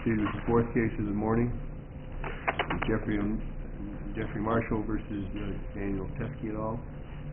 proceed with the fourth case of the morning, Jeffrey Marshall versus Daniel Teskey et al.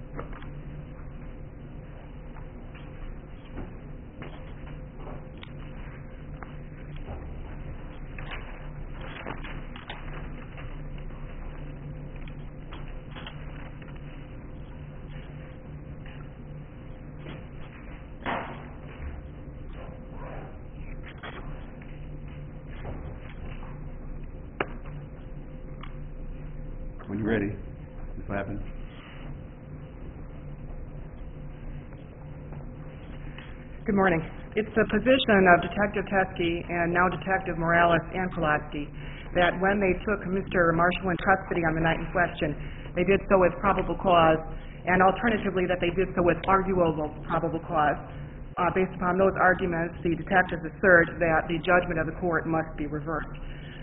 When you're ready, Ms. Lappin. Good morning. It's the position of Detective Teskey and now Detective Morales and Kolotsky that when they took Mr. Marshall in custody on the night in question, they did so with probable cause, and alternatively that they did so with arguable probable cause. Based upon those arguments, the detectives assert that the judgment of the court must be reversed.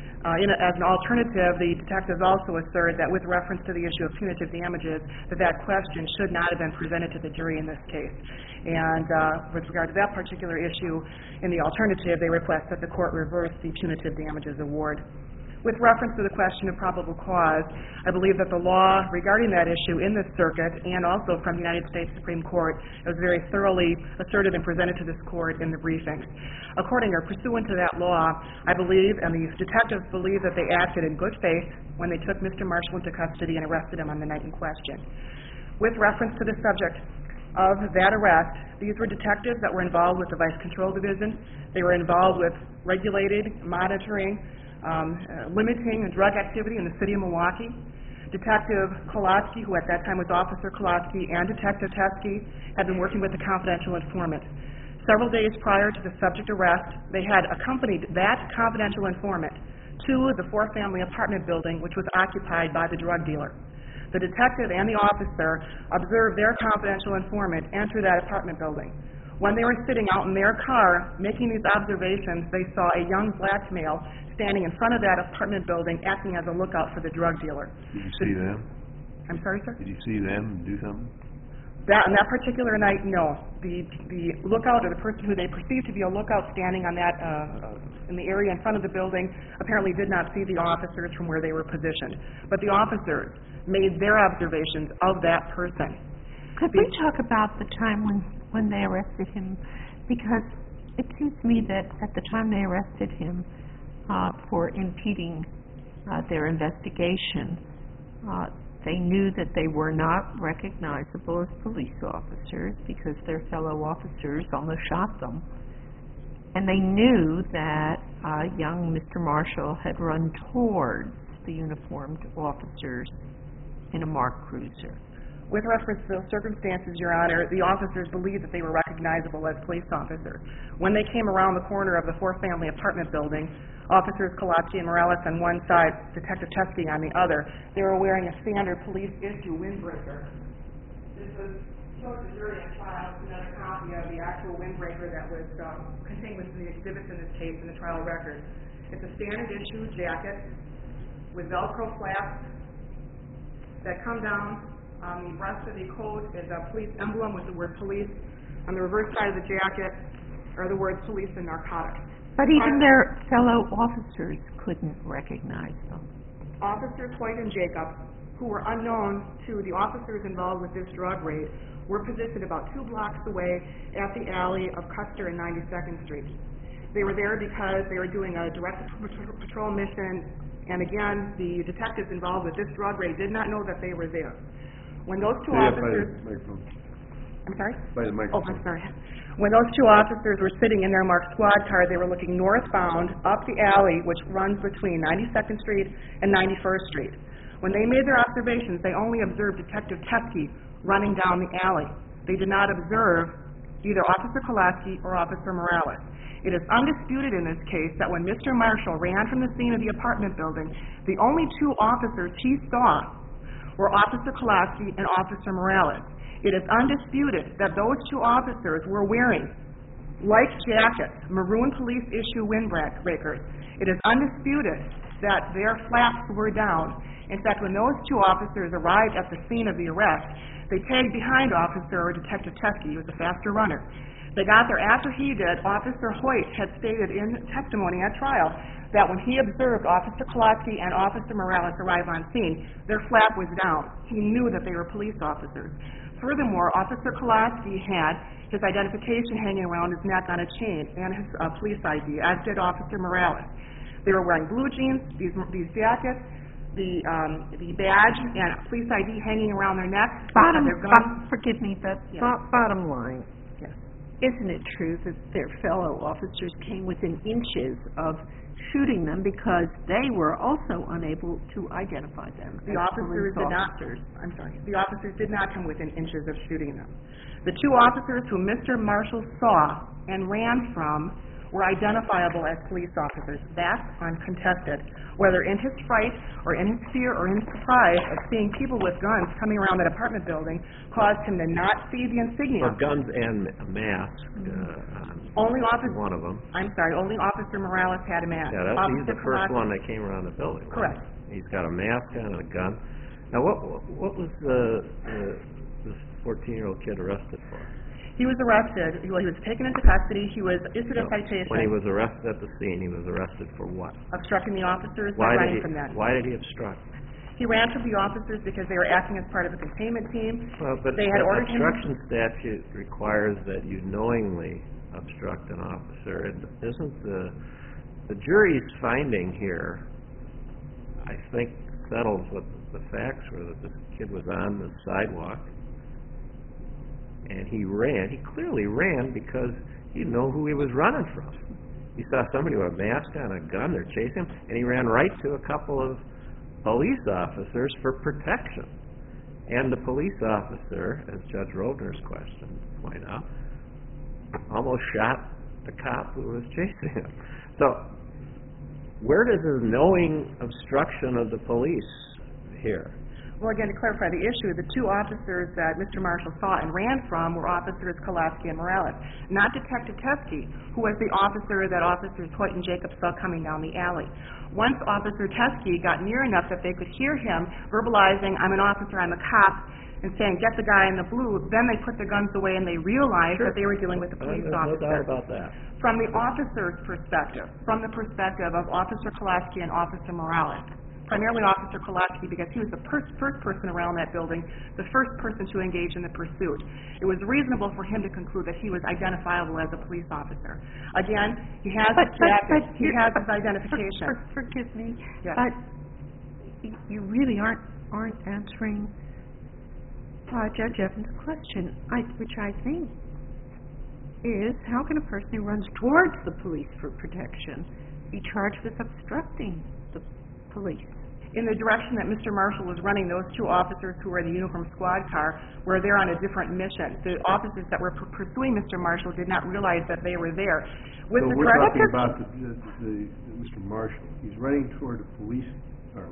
As an alternative, the detectives also assert that with reference to the issue of punitive damages, that question should not have been presented to the jury in this case. And with regard to that particular issue, in the alternative, they request that the court reverse the punitive damages award. With reference to the question of probable cause, I believe that the law regarding that issue in this circuit and also from the United States Supreme Court was very thoroughly asserted and presented to this court in the briefings. According or pursuant to that law, I believe, and the detectives believe, that they acted in good faith when they took Mr. Marshall into custody and arrested him on the night in question. With reference to the subject of that arrest, these were detectives that were involved with the Vice Control Division. They were involved with regulated, monitoring, limiting drug activity in the city of Milwaukee. Detective Kolotsky, who at that time was Officer Kolotsky, and Detective Teskey had been working with a confidential informant. Several days prior to the subject arrest, they had accompanied that confidential informant to the four-family apartment building which was occupied by the drug dealer. The detective and the officer observed their confidential informant enter that apartment building. When they were sitting out in their car making these observations, they saw a young black male standing in front of that apartment building acting as a lookout for the drug dealer. Did you see them? I'm sorry, sir? Did you see them do something? On that particular night, no. The lookout, or the person who they perceived to be a lookout standing on that in the area in front of the building, apparently did not see the officers from where they were positioned. But the officers made their observations of that person. Could we talk about the time when they arrested him? Because it seems to me that at the time they arrested him for impeding their investigation, they knew that they were not recognizable as police officers because their fellow officers almost shot them. And they knew that young Mr. Marshall had run towards the uniformed officers in a marked cruiser. With reference to those circumstances, Your Honor, the officers believed that they were recognizable as police officers. When they came around the corner of the four-family apartment building, Officers Kolotsky and Morales on one side, Detective Teskey on the other, they were wearing a standard police issue windbreaker. This was shown to the jury in trial, another copy of the actual windbreaker that was contained within the exhibits in this case in the trial record. It's a standard issue jacket with Velcro flaps that come down. On the breast of the coat is a police emblem with the word police. On the reverse side of the jacket are the words police and narcotics. But even their fellow officers couldn't recognize them. Officers White and Jacob, who were unknown to the officers involved with this drug raid, were positioned about 2 blocks away at the alley of Custer and 92nd Street. They were there because they were doing a direct patrol mission, and again, the detectives involved with this drug raid did not know that they were there. When those two officers... I'm sorry? By the microphone. Oh, I'm sorry. When those two officers were sitting in their marked squad car, they were looking northbound up the alley, which runs between 92nd Street and 91st Street. When they made their observations, they only observed Detective Teskey running down the alley. They did not observe either Officer Kolotsky or Officer Morales. It is undisputed in this case that when Mr. Marshall ran from the scene of the apartment building, the only 2 officers he saw were Officer Kolotsky and Officer Morales. It is undisputed that those 2 officers were wearing light jackets, maroon police issue windbreakers. It is undisputed that their flaps were down. In fact, when those 2 officers arrived at the scene of the arrest, they tagged behind Officer or Detective Teskey, who was a faster runner. They got there after he did. Officer Hoyt had stated in testimony at trial that when he observed Officer Kolotsky and Officer Morales arrive on scene, their flap was down. He knew that they were police officers. Furthermore, Officer Kolotsky had his identification hanging around his neck on a chain and his police ID, as did Officer Morales. They were wearing blue jeans, these jackets, the badge and police ID hanging around their necks. Forgive me, but Yes. bottom line, Yes. isn't it true that their fellow officers came within inches of shooting them because they were also unable to identify them? The as officers police did not. officers? I'm sorry. The officers did not come within inches of shooting them. The two officers who Mr. Marshall saw and ran from were identifiable as police officers. That's uncontested. Whether in his fright or in his fear or in his surprise of seeing people with guns coming around that apartment building caused him to not see the insignia. Or guns and a mask Only on one of them. I'm sorry, only Officer Morales had a mask. Yeah, he's the first one that came around the building. Right? Correct. He's got a mask on and a gun. Now, what was this 14-year-old kid arrested for? He was arrested. He was taken into custody. He was issued a citation. When he was arrested at the scene, he was arrested for what? Obstructing the officers by running from them. Why did he obstruct? He ran from the officers because they were acting as part of a containment team. Well, but They had the ordered him. obstruction statute requires that you knowingly obstruct an officer. And isn't the jury's finding here, I think, settles what the facts were, that this kid was on the sidewalk and he ran. He clearly ran because he didn't know who he was running from. He saw somebody with a mask on, a gun, they're chasing him, and he ran right to a couple of police officers for protection. And the police officer, as Judge Rovner's question pointed out, almost shot the cop who was chasing him. So, where does his knowing obstruction of the police here? Well, again, to clarify the issue, the two officers that Mr. Marshall saw and ran from were Officers Kolotsky and Morales, not Detective Teskey, who was the officer that Officers Hoyt and Jacobs saw coming down the alley. Once Officer Teskey got near enough that they could hear him verbalizing, "I'm an officer, I'm a cop," and saying, "Get the guy in the blue," then they put their guns away and they realized that they were dealing with a police officer. No doubt about that. From the officer's perspective, from the perspective of Officer Kolotsky and Officer Morales, primarily Officer Kolotsky because he was the first person around that building, the first person to engage in the pursuit. It was reasonable for him to conclude that he was identifiable as a police officer. Again, he has his jacket, he has his identification. Forgive me, Yes. but you really aren't answering Judge Evans' question, which I think is, how can a person who runs towards the police for protection be charged with obstructing the police? In the direction that Mr. Marshall was running, those two officers who were in the uniform squad car were there on a different mission. The officers that were pursuing Mr. Marshall did not realize that they were there. With So the we're direct- talking about Mr. Marshall. He's running toward the police, or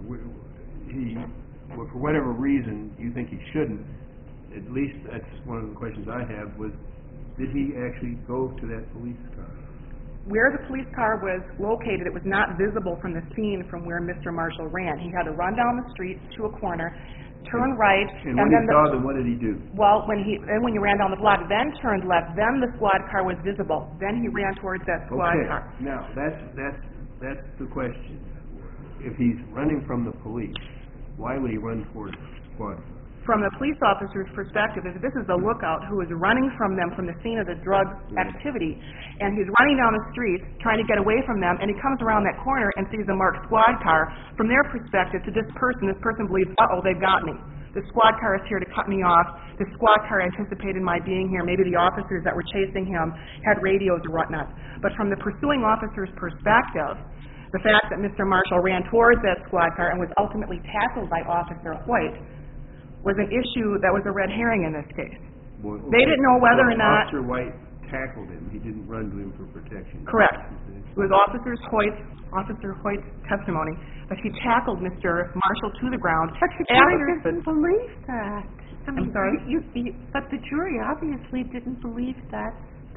for whatever reason you think he shouldn't, at least that's one of the questions I have, was did he actually go to that police car? Where the police car was located, it was not visible from the scene from where Mr. Marshall ran. He had to run down the street to a corner, turn right, And when he saw them, what did he do? Well, when he ran down the block, then turned left, then the squad car was visible. Then he ran towards that squad car. Now, that's the question. If he's running from the police, why would he run towards the squad car? From the police officer's perspective, if this is the lookout who is running from them from the scene of the drug activity, and he's running down the street trying to get away from them, and he comes around that corner and sees a marked squad car, from their perspective to this person believes, uh-oh, they've got me. The squad car is here to cut me off. The squad car anticipated my being here. Maybe the officers that were chasing him had radios or whatnot. But from the pursuing officer's perspective, the fact that Mr. Marshall ran towards that squad car and was ultimately tackled by Officer Hoyt was an issue that was a red herring in this case. Well, They didn't know whether or not... Officer White tackled him. He didn't run to him for protection. Correct. It was Officer Hoyt's testimony that he tackled Mr. Marshall to the ground. But the jury didn't believe that. I'm sorry? But the jury obviously didn't believe that.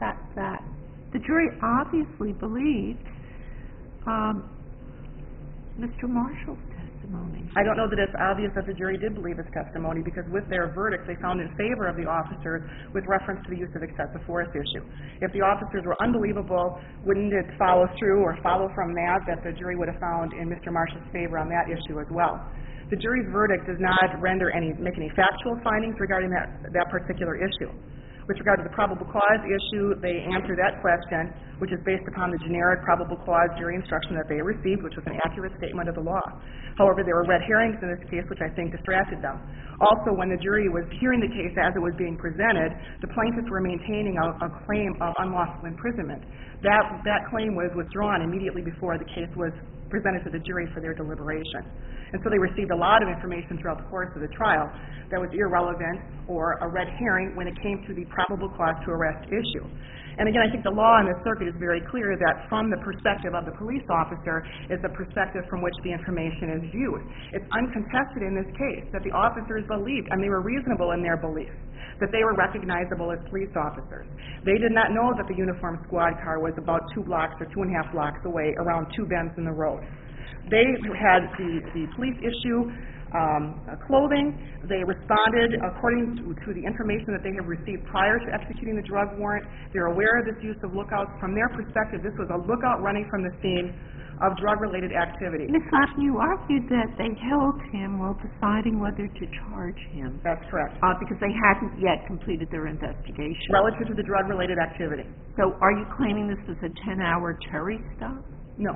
The jury obviously believed Mr. Marshall's testimony. testimony? I don't know that it's obvious that the jury did believe his testimony, because with their verdict, they found in favor of the officers with reference to the use of excessive force issue. If the officers were unbelievable, wouldn't it follow through or follow from that the jury would have found in Mr. Marshall's favor on that issue as well? The jury's verdict does not make any factual findings regarding that particular issue. With regard to the probable cause issue, they answered that question, which is based upon the generic probable cause jury instruction that they received, which was an accurate statement of the law. However, there were red herrings in this case, which I think distracted them. Also, when the jury was hearing the case as it was being presented, the plaintiffs were maintaining a claim of unlawful imprisonment. That claim was withdrawn immediately before the case was presented to the jury for their deliberation. And so they received a lot of information throughout the course of the trial that was irrelevant or a red herring when it came to the probable cause to arrest issue. And again, I think the law in this circuit is very clear that from the perspective of the police officer is the perspective from which the information is viewed. It's uncontested in this case that the officers believed, and they were reasonable in their belief, that they were recognizable as police officers. They did not know that the uniformed squad car was about 2 blocks or 2.5 blocks away, around 2 bends in the road. They had the police issue clothing. They responded according to the information that they have received prior to executing the drug warrant. They're aware of this use of lookouts. From their perspective, this was a lookout running from the scene of drug-related activity. Ms. Lawson, you argued that they held him while deciding whether to charge him. That's correct. Because they hadn't yet completed their investigation. Relative to the drug-related activity. So are you claiming this was a 10-hour Terry stop? No.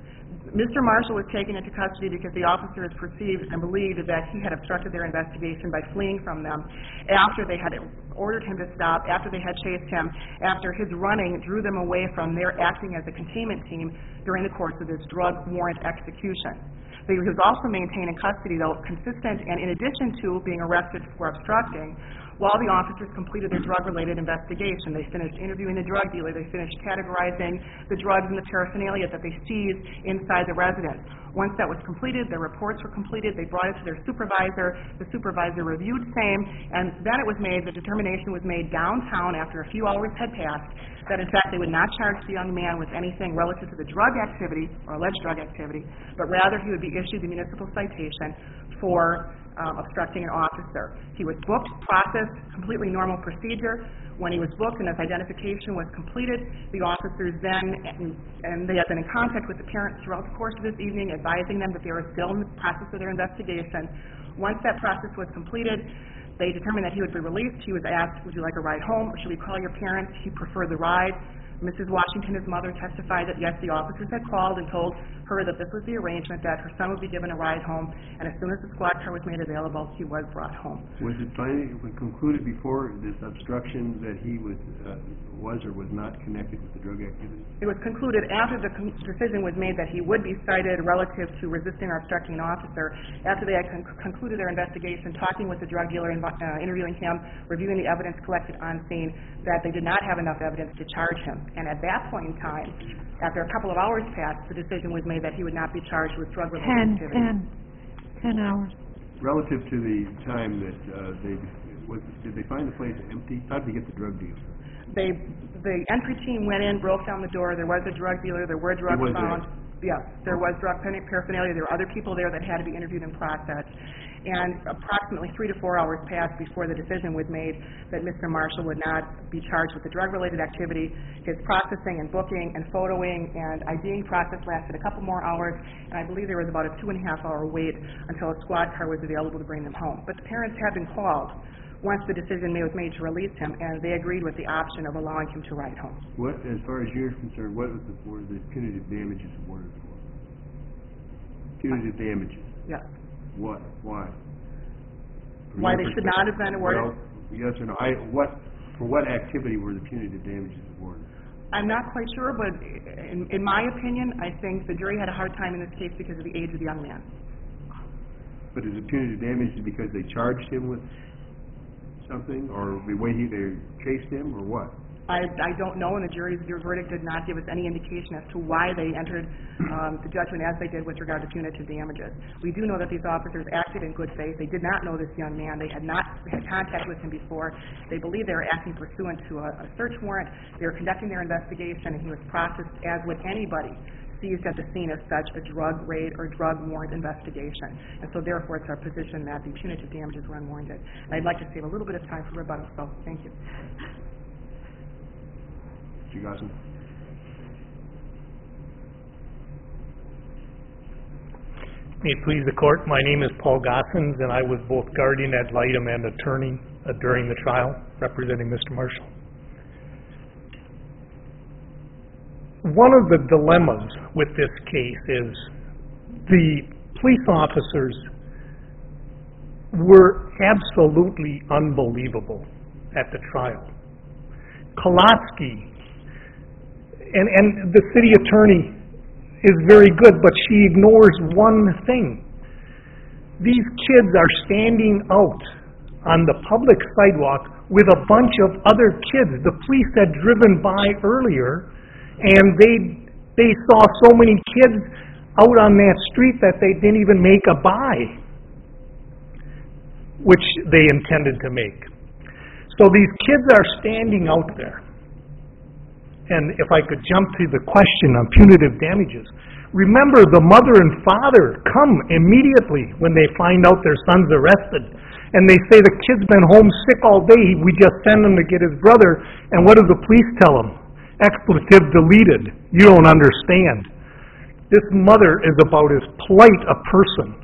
Mr. Marshall was taken into custody because the officers perceived and believed that he had obstructed their investigation by fleeing from them after they had ordered him to stop, after they had chased him, after his running drew them away from their acting as a containment team during the course of this drug warrant execution. He was also maintained in custody, though, consistent and in addition to being arrested for obstructing, while the officers completed their drug-related investigation. They finished interviewing the drug dealer. They finished categorizing the drugs and the paraphernalia that they seized inside the residence. Once that was completed, their reports were completed. They brought it to their supervisor. The supervisor reviewed same, and then it was made, the determination was made downtown after a few hours had passed that, in fact, they would not charge the young man with anything relative to the drug activity or alleged drug activity, but rather he would be issued the municipal citation for obstructing an officer. He was booked, processed, completely normal procedure. When he was booked and his identification was completed, the officers then, and they had been in contact with the parents throughout the course of this evening, advising them that they were still in the process of their investigation. Once that process was completed, they determined that he would be released. He was asked, would you like a ride home, or should we call your parents? He preferred the ride. Mrs. Washington, his mother, testified that, yes, the officers had called and told her that this was the arrangement, that her son would be given a ride home, and as soon as the squad car was made available, he was brought home. Was it finally concluded before this obstruction that he was or was not connected with the drug activity? It was concluded after the decision was made that he would be cited relative to resisting or obstructing an officer, after they had concluded their investigation, talking with the drug dealer, interviewing him, reviewing the evidence collected on scene, that they did not have enough evidence to charge him. And at that point in time, after a couple of hours passed, the decision was made that he would not be charged with drug-related activity. 10 hours. Relative to the time that did they find the place empty? How did they get the drug deal? The entry team went in, broke down the door. There was a drug dealer. There were drugs found. Yes, there was drug paraphernalia. There were other people there that had to be interviewed and processed. And approximately 3 to 4 hours passed before the decision was made that Mr. Marshall would not be charged with the drug-related activity. His processing and booking and photoing and IDing process lasted a couple more hours, and I believe there was about a 2.5-hour wait until a squad car was available to bring them home. But the parents had been called once the decision was made to release him, and they agreed with the option of allowing him to ride home. What, as far as you're concerned, what were the punitive damages awarded for? Punitive damages? Yes. What? Why? Why they should not have been awarded? Well, yes or no? For what activity were the punitive damages awarded? I'm not quite sure, but in my opinion, I think the jury had a hard time in this case because of the age of the young man. But is it punitive damages because they charged him with something, or the way they chased him, or what? I don't know, and the jury's verdict did not give us any indication as to why they entered the judgment as they did with regard to punitive damages. We do know that these officers acted in good faith. They did not know this young man. They had not had contact with him before. They believed they were acting pursuant to a search warrant. They were conducting their investigation, and he was processed as would anybody seized at the scene as such a drug raid or drug warrant investigation. And so therefore, it's our position that the punitive damages were unwarranted. And I'd like to save a little bit of time for rebuttal, so thank you. Mr. Gosson. May it please the court, my name is Paul Gossens, and I was both guardian ad litem and attorney during the trial, representing Mr. Marshall. One of the dilemmas with this case is the police officers were absolutely unbelievable at the trial. Kolotsky, and the city attorney is very good, but she ignores one thing. These kids are standing out on the public sidewalk with a bunch of other kids. The police had driven by earlier, and they saw so many kids out on that street that they didn't even make a buy, which they intended to make. So these kids are standing out there. And if I could jump to the question on punitive damages, remember the mother and father come immediately when they find out their son's arrested. And they say the kid's been home sick all day, we just send him to get his brother. And what do the police tell him? Expletive deleted. You don't understand. This mother is about as polite a person.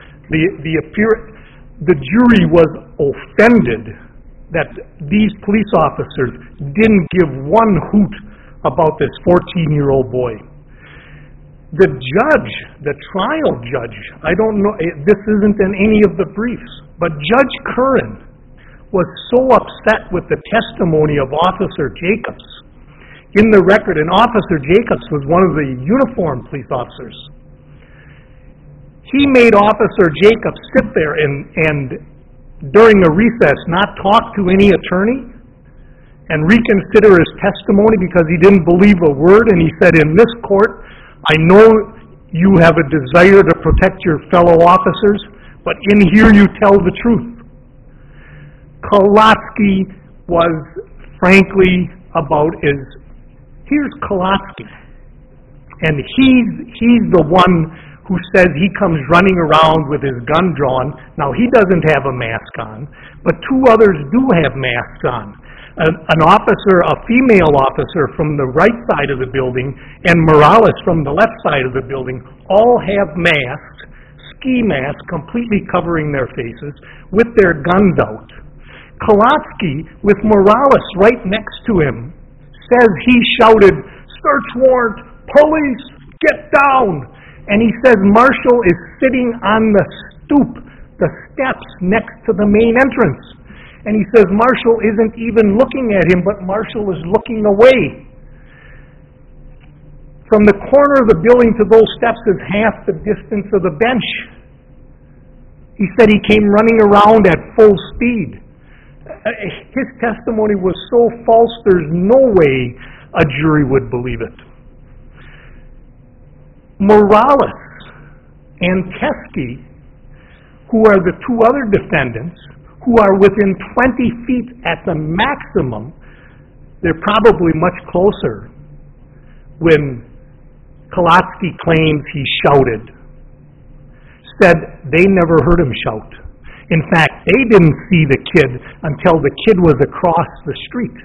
The jury was offended that these police officers didn't give one hoot about this 14-year-old boy. The judge, the trial judge, I don't know, this isn't in any of the briefs, but Judge Curran was so upset with the testimony of Officer Jacobs. In the record, and Officer Jacobs was one of the uniformed police officers. He made Officer Jacobs sit there and during a recess not talk to any attorney and reconsider his testimony because he didn't believe a word, and he said, in this court, I know you have a desire to protect your fellow officers, but in here you tell the truth. Kolotsky was, frankly, about as, here's Kolotsky, and he's the one who says he comes running around with his gun drawn. Now, he doesn't have a mask on, but two others do have masks on. An officer, a female officer from the right side of the building, and Morales from the left side of the building, all have masks, ski masks, completely covering their faces, with their guns out. Kolotsky, with Morales right next to him, says he shouted, "Search warrant! Police! Get down!" And he says Marshall is sitting on the stoop, the steps next to the main entrance. And he says Marshall isn't even looking at him, but Marshall is looking away. From the corner of the building to those steps is half the distance of the bench. He said he came running around at full speed. His testimony was so false, there's no way a jury would believe it. Morales and Teskey, who are the two other defendants, who are within 20 feet at the maximum, they're probably much closer when Kolotsky claims he shouted, said they never heard him shout. In fact, they didn't see the kid until the kid was across the street.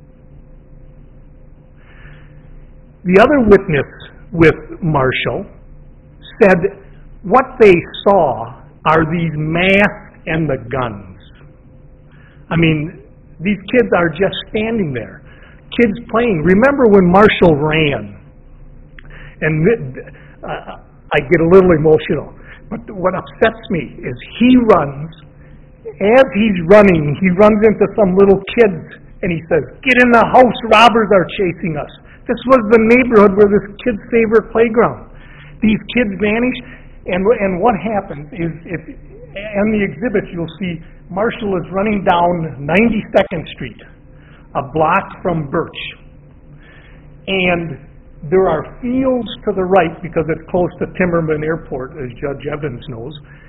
The other witness with Marshall said what they saw are these masks and the guns. I mean, these kids are just standing there. Kids playing. Remember when Marshall ran? And I get a little emotional. But what upsets me is he runs. As he's running, he runs into some little kids and he says, "Get in the house, robbers are chasing us." This was the neighborhood where this kid's favorite playground. These kids vanish, and what happens is, if in the exhibit you'll see Marshall is running down 92nd Street, a block from Birch. And there are fields to the right because it's close to Timmerman Airport, as Judge Evans knows.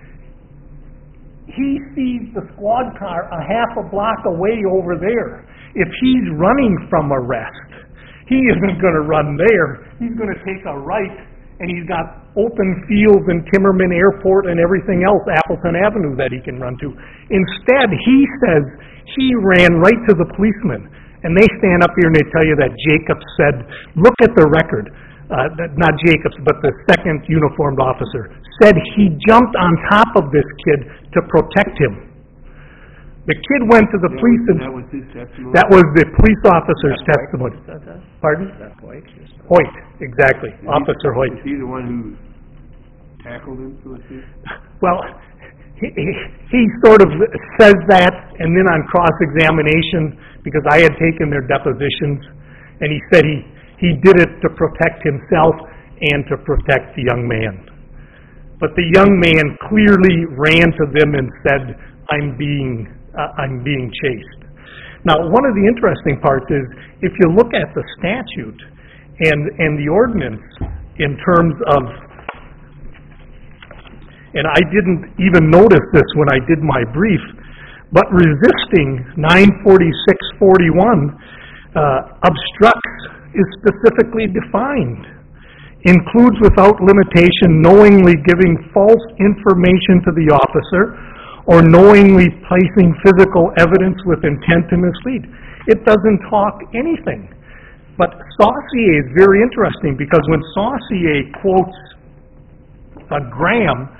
He sees the squad car a half a block away over there. If he's running from arrest, he isn't going to run there. He's going to take a right and he's got open fields and Timmerman Airport and everything else, Appleton Avenue, that he can run to. Instead, he says he ran right to the policeman, and they stand up here and they tell you that Jacobs said, look at the record, not Jacobs, but the second uniformed officer, said he jumped on top of this kid to protect him. The kid went to the police and... That was his testimony? That was the police officer's testimony. Pardon? That's Hoyt. Hoyt, exactly, Officer Hoyt. Was he the one who tackled him, so to speak? Well, he sort of says that, and then on cross-examination, because I had taken their depositions, and he said he did it to protect himself and to protect the young man. But the young man clearly ran to them and said, I'm being chased. Now, one of the interesting parts is, if you look at the statute and the ordinance in terms of, and I didn't even notice this when I did my brief, but resisting 94641 obstructs is specifically defined. Includes without limitation knowingly giving false information to the officer or knowingly placing physical evidence with intent to mislead. It doesn't talk anything. But Saucier is very interesting because when Saucier quotes Graham,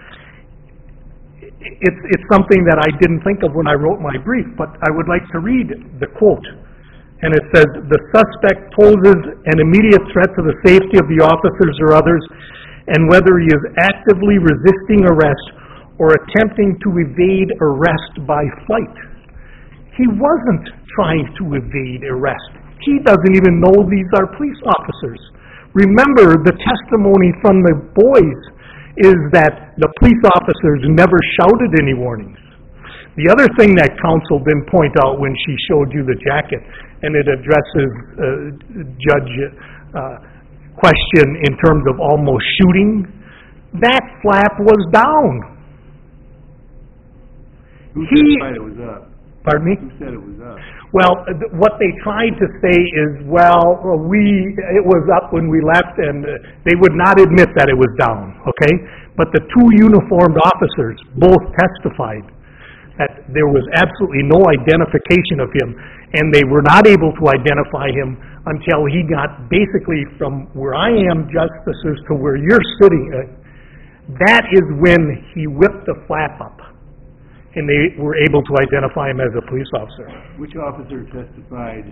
it's something that I didn't think of when I wrote my brief, but I would like to read the quote. And it says, the suspect poses an immediate threat to the safety of the officers or others, and whether he is actively resisting arrest or attempting to evade arrest by flight. He wasn't trying to evade arrest. He doesn't even know these are police officers. Remember, the testimony from the boys is that the police officers never shouted any warnings. The other thing that counsel didn't point out when she showed you the jacket, and it addresses Judge question in terms of almost shooting, that flap was down. Who said it was up? Pardon me? Who said it was up? Well, what they tried to say is, it was up when we left, and they would not admit that it was down, okay? But the two uniformed officers both testified that there was absolutely no identification of him, and they were not able to identify him until he got basically from where I am, Justices, to where you're sitting. That is when he whipped the flap up, and they were able to identify him as a police officer. Which officer testified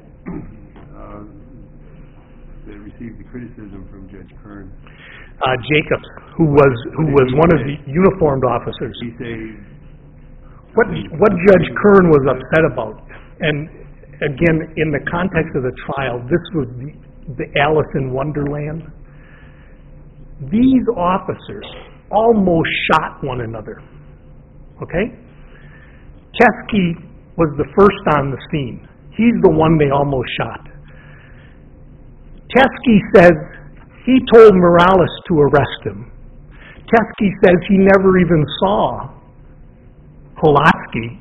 that received the criticism from Judge Kern? Jacobs, who was one of the uniformed officers. He say what Judge Kern was upset about, and again, in the context of the trial, this was the Alice in Wonderland. These officers almost shot one another. Okay? Chesky was the first on the scene. He's the one they almost shot. Chesky says he told Morales to arrest him. Chesky says he never even saw Pulaski.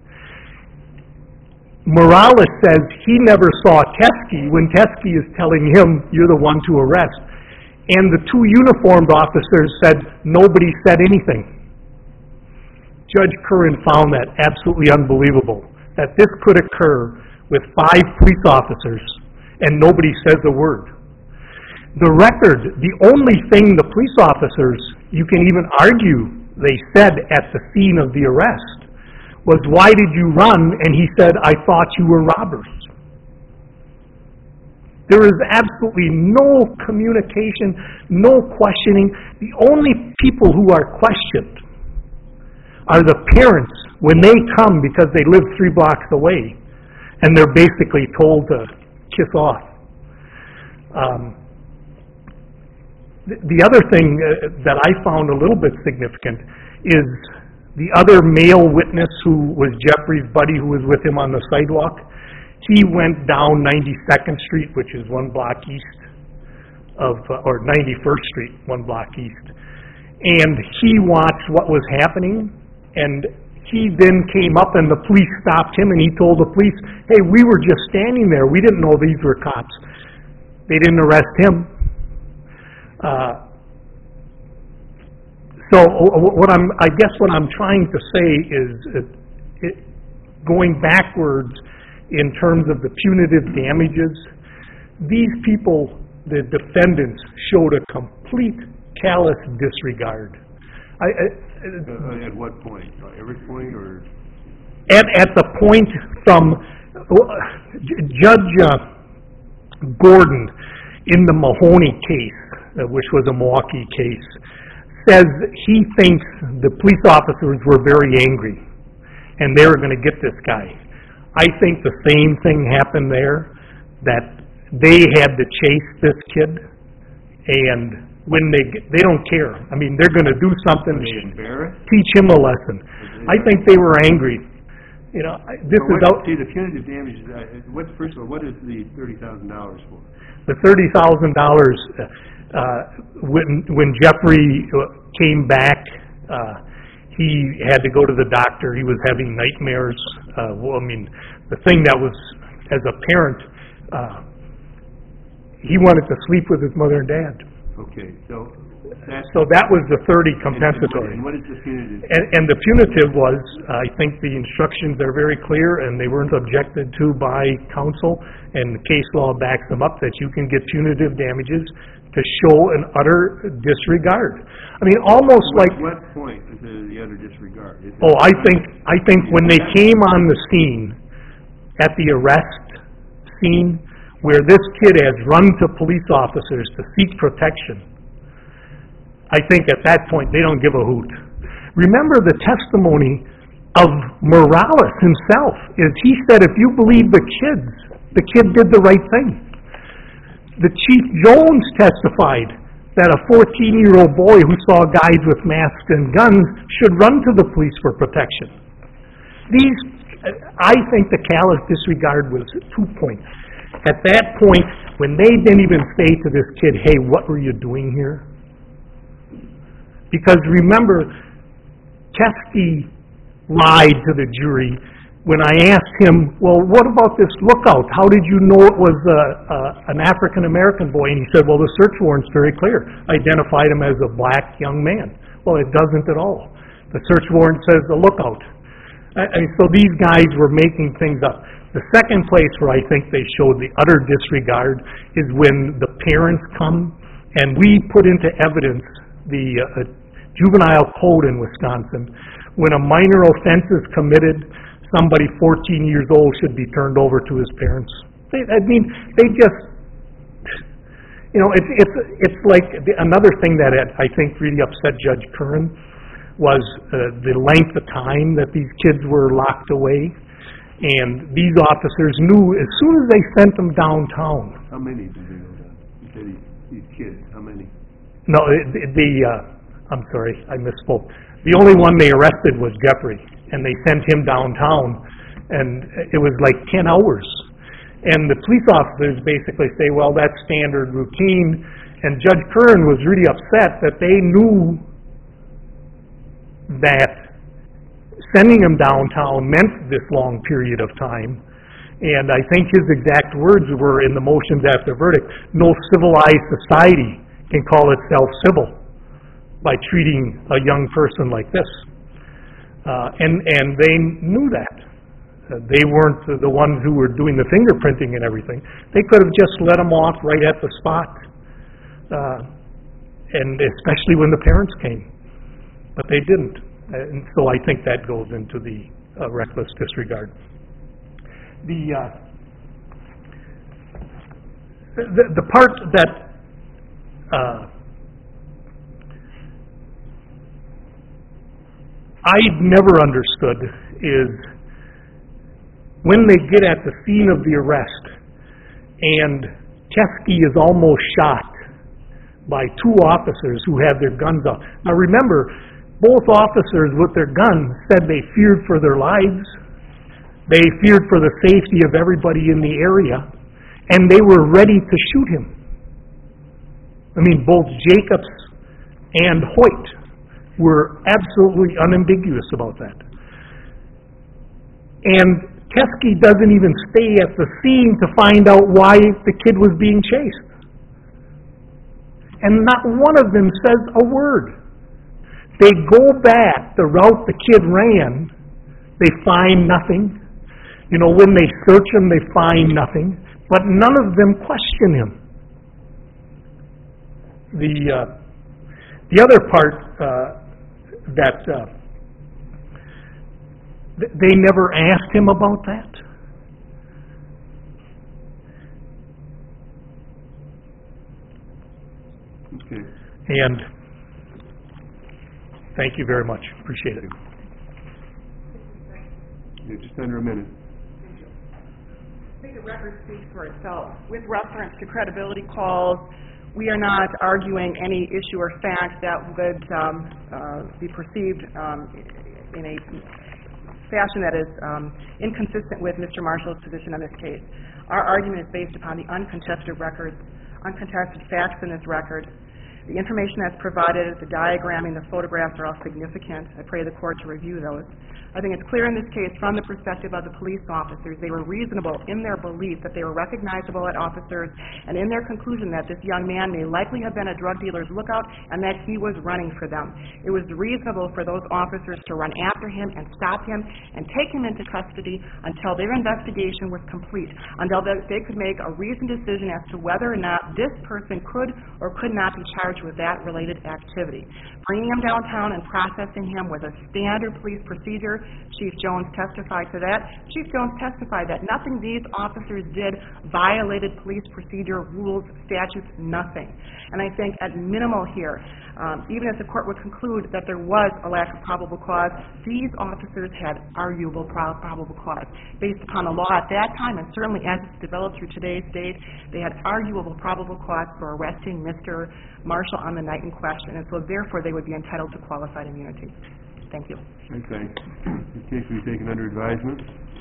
Morales says he never saw Chesky when Chesky is telling him, you're the one to arrest. And the two uniformed officers said nobody said anything. Judge Curran found that absolutely unbelievable, that this could occur with 5 police officers and nobody says a word. The record, the only thing the police officers, you can even argue, they said at the scene of the arrest, was, why did you run? And he said, I thought you were robbers. There is absolutely no communication, no questioning. The only people who are questioned are the parents when they come because they live 3 blocks away and they're basically told to kiss off. The other thing that I found a little bit significant is the other male witness who was Jeffrey's buddy who was with him on the sidewalk. He went down 92nd Street, which is 1 block east of, or 91st Street, 1 block east. And he watched what was happening, and he then came up and the police stopped him and he told the police, hey, we were just standing there. We didn't know these were cops. They didn't arrest him. So I guess what I'm trying to say is, going backwards in terms of the punitive damages, these people, the defendants, showed a complete callous disregard. At what point? Every point, or? At the point from Judge Gordon in the Mahoney case, which was a Milwaukee case, says he thinks the police officers were very angry and they were going to get this guy. I think the same thing happened there, that they had to chase this kid, and when they don't care. I mean, they're going to do something to teach him a lesson. I think they were angry. You know, this is out. See, the punitive damages. First of all, what is the $30,000 for? The $30,000 when Jeffrey came back. He had to go to the doctor. He was having nightmares. Well, I mean, the thing that was, as a parent, he wanted to sleep with his mother and dad. Okay, so that was the 30 compensatory. And what is the punitive? And the punitive was, I think the instructions are very clear, and they weren't objected to by counsel, and the case law backs them up, that you can get punitive damages to show an utter disregard. I mean, almost like... What point is the utter disregard? I think when they came on the scene, at the arrest scene, where this kid has run to police officers to seek protection, I think at that point they don't give a hoot. Remember the testimony of Morales himself, is he said, if you believe the kid did the right thing. The Chief Jones testified that a 14-year-old boy who saw guys with masks and guns should run to the police for protection. I think the callous disregard was 2 points. At that point, when they didn't even say to this kid, hey, what were you doing here? Because remember, Teskey lied to the jury when I asked him, well, what about this lookout? How did you know it was an African-American boy? And he said, well, the search warrant's very clear. Identified him as a black young man. Well, it doesn't at all. The search warrant says the lookout. So these guys were making things up. The second place where I think they showed the utter disregard is when the parents come, and we put into evidence the juvenile code in Wisconsin. When a minor offense is committed, somebody 14 years old should be turned over to his parents. They just, you know, it's like another thing that I think really upset Judge Curran was the length of time that these kids were locked away. And these officers knew as soon as they sent them downtown. How many did they know that? You said these kids, how many? No, I'm sorry, I misspoke. The only one they arrested was Jeffrey, and they sent him downtown, and it was like 10 hours. And the police officers basically say, well, that's standard routine, and Judge Curran was really upset that they knew that sending him downtown meant this long period of time. And I think his exact words were in the motions after verdict, no civilized society can call itself civil by treating a young person like this. And they knew that. They weren't the ones who were doing the fingerprinting and everything. They could have just let him off right at the spot, and especially when the parents came. But they didn't. And so I think that goes into the reckless disregard. The part that I'd never understood is when they get at the scene of the arrest and Teskey is almost shot by two officers who have their guns up. Now remember, both officers with their guns said they feared for their lives. They feared for the safety of everybody in the area, and they were ready to shoot him. I mean, both Jacobs and Hoyt were absolutely unambiguous about that. And Teskey doesn't even stay at the scene to find out why the kid was being chased. And not one of them says a word. They go back the route the kid ran, they find nothing. You know, when they search him, they find nothing. But none of them question him. The other part that they never asked him about that. Okay. And thank you very much. Appreciate it. You're just under a minute. I think the record speaks for itself. With reference to credibility calls, we are not arguing any issue or fact that would be perceived in a fashion that is inconsistent with Mr. Marshall's position on this case. Our argument is based upon the uncontested records, uncontested facts in this record. The information that's provided, the diagramming, the photographs are all significant. I pray the court to review those. I think it's clear in this case from the perspective of the police officers, they were reasonable in their belief that they were recognizable as officers and in their conclusion that this young man may likely have been a drug dealer's lookout and that he was running for them. It was reasonable for those officers to run after him and stop him and take him into custody until their investigation was complete, until they could make a reasoned decision as to whether or not this person could or could not be charged with that related activity. Bringing him downtown and processing him was a standard police procedure. Chief Jones testified to that. Chief Jones testified that nothing these officers did violated police procedure, rules, statutes, nothing. And I think at minimal here, even if the court would conclude that there was a lack of probable cause, these officers had arguable probable cause. Based upon the law at that time, and certainly as it's developed through today's date, they had arguable probable cause for arresting Mr. Marshall on the night in question, and so therefore they would be entitled to qualified immunity. Thank you. Okay. This case will be taken under advisement.